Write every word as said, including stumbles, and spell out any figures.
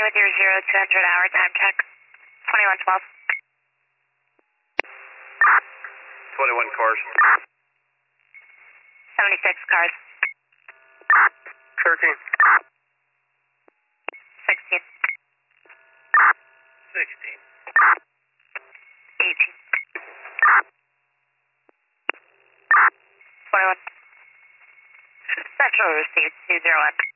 with your zero to one hundred hour time check. twenty-one twelve. twenty-one cars. seventy-six cars. thirteen. sixteen. sixteen. eighteen. twenty-one. Central received two zero one.